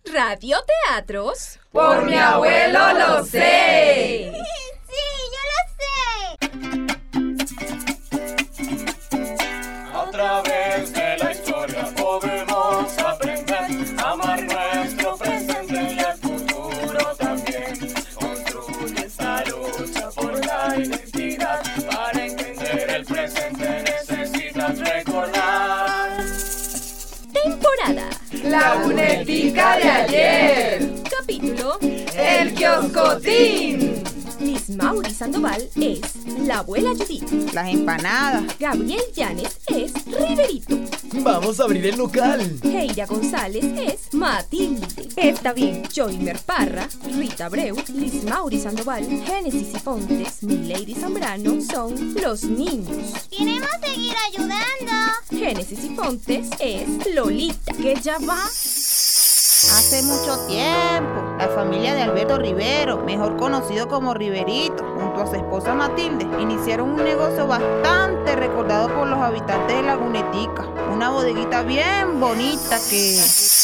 Radioteatros. ¡Por mi abuelo lo sé! ¡Sí, yo lo sé! A través de la historia podemos aprender a amar nuestro presente y el futuro también. Construye esta lucha por la identidad. Para entender el presente necesitas recordar. Temporada. Lagunetica de ayer. Capítulo. El kioscotín. Liz Mauri Sandoval es la abuela Judith. Las empanadas. Gabriel Llanes es Riverito. Vamos a abrir el local. Heira González es Matilde. Está bien. Joymer Parra, Rita Abreu, Liz Mauri Sandoval, Génesis y Fontes, Milady Zambrano son los niños. ¡Queremos seguir ayudando! Génesis y Fontes es Lolita, que ya va. Hace mucho tiempo, la familia de Alberto Rivero, mejor conocido como Riverito, junto a su esposa Matilde, iniciaron un negocio bastante recordado por los habitantes de Lagunetica. Una bodeguita bien bonita que...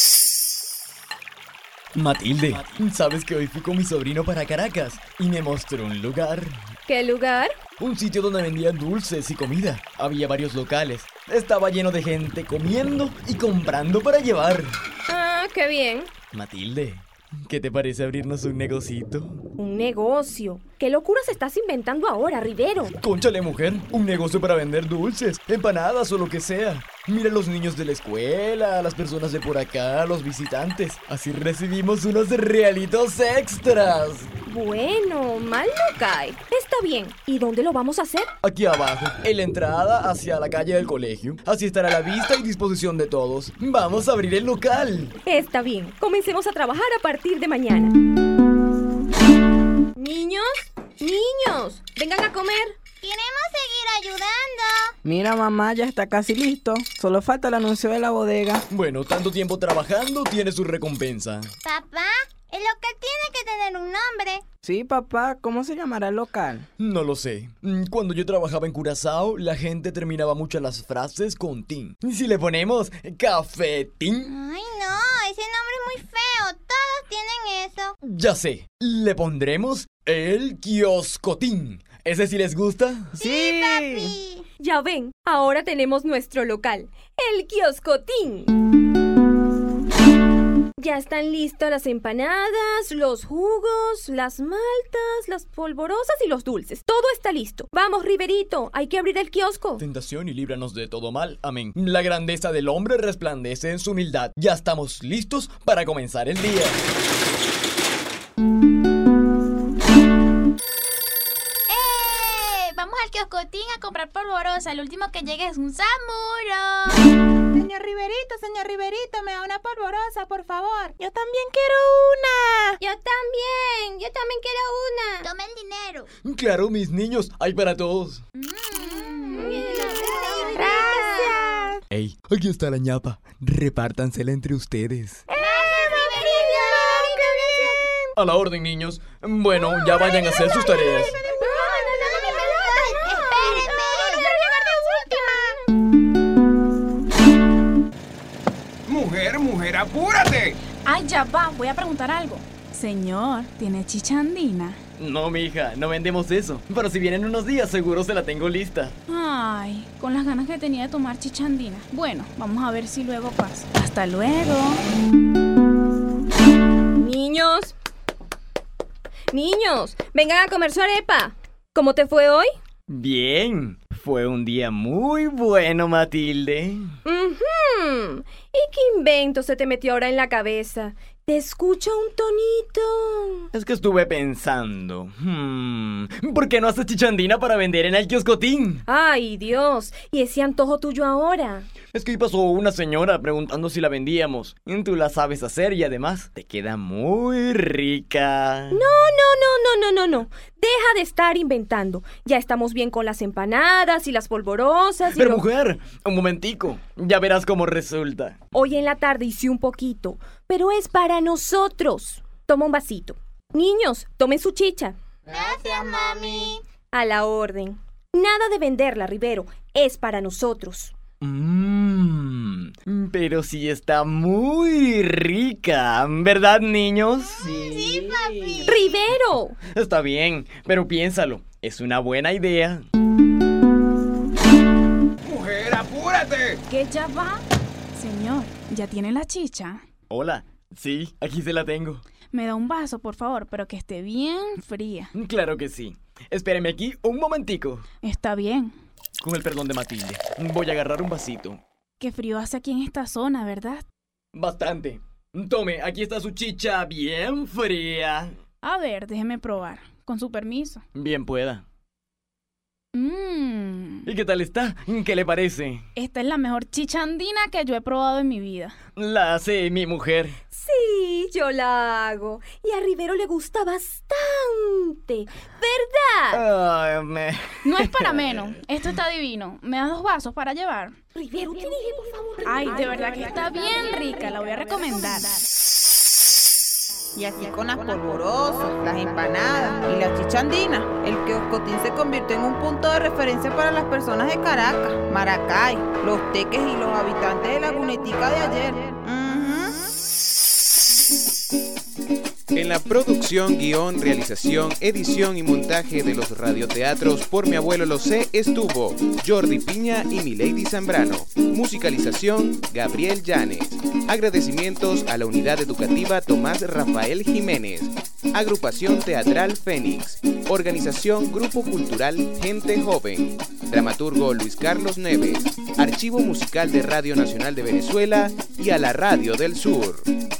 Matilde, ¿sabes que hoy fui con mi sobrino para Caracas y me mostró un lugar? ¿Qué lugar? Un sitio donde vendían dulces y comida. Había varios locales. Estaba lleno de gente comiendo y comprando para llevar. Ah, qué bien. Matilde, ¿qué te parece abrirnos un negocito? Un negocio. ¿Qué locuras estás inventando ahora, Rivero? Cónchale, mujer, un negocio para vender dulces, empanadas o lo que sea. Mira a los niños de la escuela, a las personas de por acá, los visitantes. Así recibimos unos realitos extras. Bueno, mal no cae. Está bien. ¿Y dónde lo vamos a hacer? Aquí abajo, en la entrada hacia la calle del colegio. Así estará a la vista y disposición de todos. Vamos a abrir el local. Está bien. Comencemos a trabajar a partir de mañana. Niños, vengan a comer. ¡Queremos seguir ayudando! Mira, mamá, ya está casi listo. Solo falta el anuncio de la bodega. Bueno, tanto tiempo trabajando tiene su recompensa. Papá, el local tiene que tener un nombre. Sí, papá, ¿cómo se llamará el local? No lo sé. Cuando yo trabajaba en Curazao, la gente terminaba muchas las frases con tin. ¿Y si le ponemos cafetín? Ay, no, ese nombre es muy feo. Todos tienen eso. Ya sé, le pondremos el kioscotín. ¿Ese sí les gusta? ¡Sí! Papi. Ya ven, ahora tenemos nuestro local, el kioscotín. Ya están listas las empanadas, los jugos, las maltas, las polvorosas y los dulces. Todo está listo. Vamos, Riverito, hay que abrir el kiosco. Tentación y líbranos de todo mal. Amén. La grandeza del hombre resplandece en su humildad. Ya estamos listos para comenzar el día. Vamos al kioscotín a comprar polvorosa. El último que llegue es un Samuro. Señor Riverito, me da una polvorosa, por favor. Yo también quiero una. Yo también quiero una. Toma el dinero. Claro, mis niños, hay para todos. Gracias. Ey, aquí está la ñapa. Repártansela entre ustedes. A la orden, niños. Bueno, ya vayan a hacer sus tareas. Mujer, apúrate. Ay, ya va, voy a preguntar algo. Señor, ¿tiene chicha andina? No, mija, no vendemos eso. Pero si vienen unos días, seguro se la tengo lista. Ay, con las ganas que tenía de tomar chicha andina. Bueno, vamos a ver si luego pasa. Hasta luego. Niños, vengan a comer su arepa. ¿Cómo te fue hoy? Bien, fue un día muy bueno, Matilde. ¿Y qué invento se te metió ahora en la cabeza? Te escucho un tonito. Es que estuve pensando. ¿Por qué no haces chichandina para vender en el kioscotín? Ay, Dios, ¿y ese antojo tuyo ahora? Es que ahí pasó una señora preguntando si la vendíamos. Tú la sabes hacer y además te queda muy rica. No. Deja de estar inventando. Ya estamos bien con las empanadas y las polvorosas y Pero mujer, un momentico. Ya verás cómo resulta. Hoy en la tarde hice un poquito, pero es para nosotros. Toma un vasito. Niños, tomen su chicha. Gracias, mami. A la orden. Nada de venderla, Rivero. Es para nosotros. Pero sí está muy rica, ¿verdad, niños? Sí, papi. ¡Rivero! Está bien, pero piénsalo, es una buena idea. ¡Mujer, apúrate! ¿Qué ya va? Señor, ¿ya tiene la chicha? Hola, sí, aquí se la tengo. Me da un vaso, por favor, pero que esté bien fría. Claro que sí. Espéreme aquí un momentico. Está bien. Con el perdón de Matilde, voy a agarrar un vasito. Qué frío hace aquí en esta zona, ¿verdad? Bastante. Tome, aquí está su chicha bien fría. A ver, déjeme probar. Con su permiso. Bien pueda. ¿Y qué tal está? ¿Qué le parece? Esta es la mejor chicha andina que yo he probado en mi vida. La hace mi mujer. Sí, yo la hago. Y a Rivero le gusta bastante. ¿Verdad? No es para menos. Esto está divino. ¿Me das 2 vasos para llevar? Rivero, te dije, por favor. Ay, de verdad que está bien rica. La voy a recomendar. Y así con las polvorosas, las empanadas y la chicha andina, el Kioscotín se convirtió en un punto de referencia para las personas de Caracas, Maracay, los teques y los habitantes de Lagunetica de ayer. En la producción, guión, realización, edición y montaje de los radioteatros Por Mi Abuelo Lo Sé estuvo Jordi Piña y Milady Zambrano. Musicalización, Gabriel Llanes. Agradecimientos a la Unidad Educativa Tomás Rafael Jiménez. Agrupación Teatral Fénix. Organización Grupo Cultural Gente Joven. Dramaturgo Luis Carlos Neves. Archivo Musical de Radio Nacional de Venezuela y a la Radio del Sur.